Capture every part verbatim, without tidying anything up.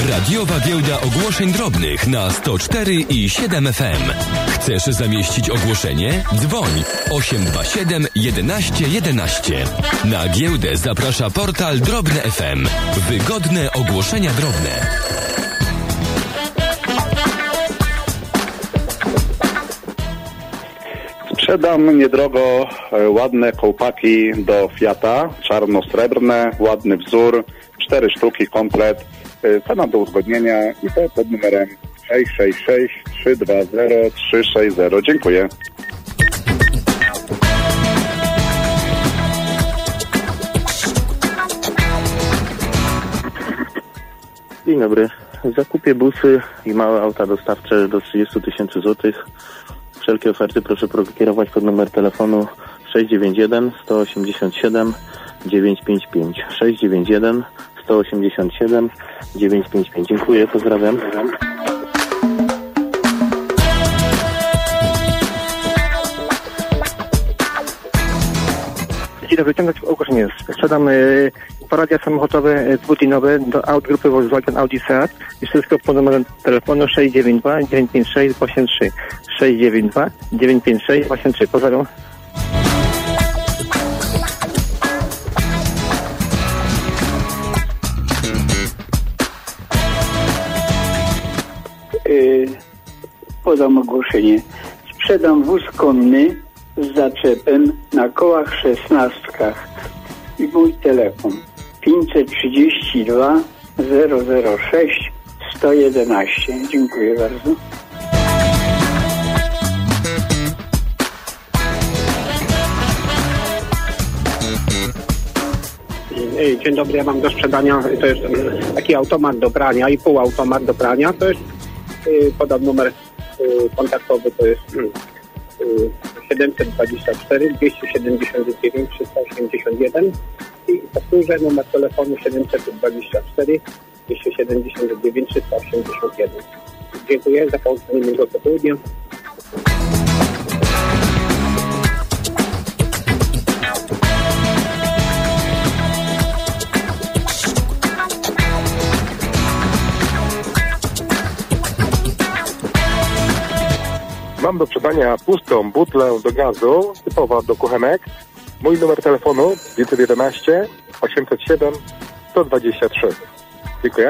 Radiowa Giełda Ogłoszeń Drobnych na sto cztery i siedem F M. Chcesz zamieścić ogłoszenie? Dzwoń osiem dwa siedem jedenaście jedenaście. Na giełdę zaprasza portal Drobne F M. Wygodne ogłoszenia drobne. Sprzedam niedrogo ładne kołpaki do Fiata, czarno-srebrne, ładny wzór, cztery sztuki, komplet. Cena do uzgodnienia i to pod numerem sześć sześć sześć trzy dwa zero trzy sześć zero. Dziękuję. Dzień dobry. Zakupię busy i małe auta dostawcze do trzydzieści tysięcy złotych. Wszelkie oferty proszę kierować pod numer telefonu sześć dziewięć jeden sto osiemdziesiąt siedem dziewięćset pięćdziesiąt pięć. sześć dziewięć jeden sto osiemdziesiąt siedem dziewięćset pięćdziesiąt pięć. Dziękuję, pozdrawiam. Dzień dobry, ciągnąć ogłoszenie. Sprzedam y, poradia samochodowe dwutlinowe do aut grupy Volkswagen Audi Seat i wszystko pod numerem telefonu sześć dziewięć dwa dziewięć pięć sześć osiem trzy. sześć dziewięć dwa dziewięć pięć sześć osiem trzy. Pozdrawiam. Yy, podam ogłoszenie. Sprzedam wóz konny z zaczepem na kołach szesnastkach i mój telefon pięćset trzydzieści dwa zero zero sześć sto jedenaście. Dziękuję bardzo. Dzień dobry, ja mam do sprzedania, to jest taki automat do prania i półautomat do prania, to jest, podam numer kontaktowy, to jest siedemset dwadzieścia cztery dwieście siedemdziesiąt dziewięć trzysta osiemdziesiąt jeden i powtórzę numer telefonu siedemset dwadzieścia cztery dwieście siedemdziesiąt dziewięć trzysta osiemdziesiąt jeden. Dziękuję za połączenie miłego popołudnia. Mam do sprzedania pustą butlę do gazu, typowa do kuchenek. Mój numer telefonu dziewięćset jedenaście osiemset siedem sto dwadzieścia trzy. Dziękuję.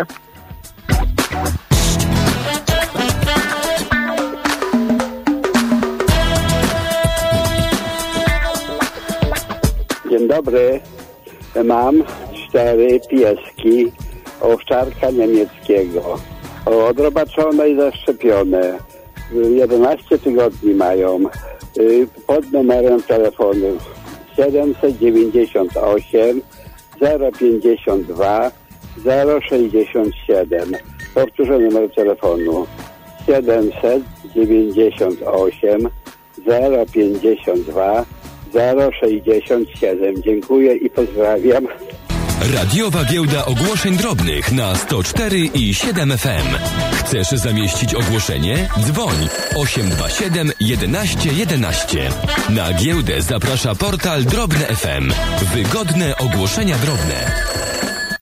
Dzień dobry. Mam cztery pieski owczarka niemieckiego. Odrobaczone i zaszczepione. jedenaście tygodni mają. Pod numerem telefonu siedemset dziewięćdziesiąt osiem zero pięćdziesiąt dwa zero sześćdziesiąt siedem. Powtórzę numer telefonu siedemset dziewięćdziesiąt osiem zero pięćdziesiąt dwa zero sześćdziesiąt siedem. Dziękuję i pozdrawiam. Radiowa Giełda Ogłoszeń Drobnych na sto cztery i siedem F M. Chcesz zamieścić ogłoszenie? Dzwoń osiem dwa siedem jedenaście jedenaście. Na giełdę zaprasza portal Drobne F M. Wygodne ogłoszenia drobne.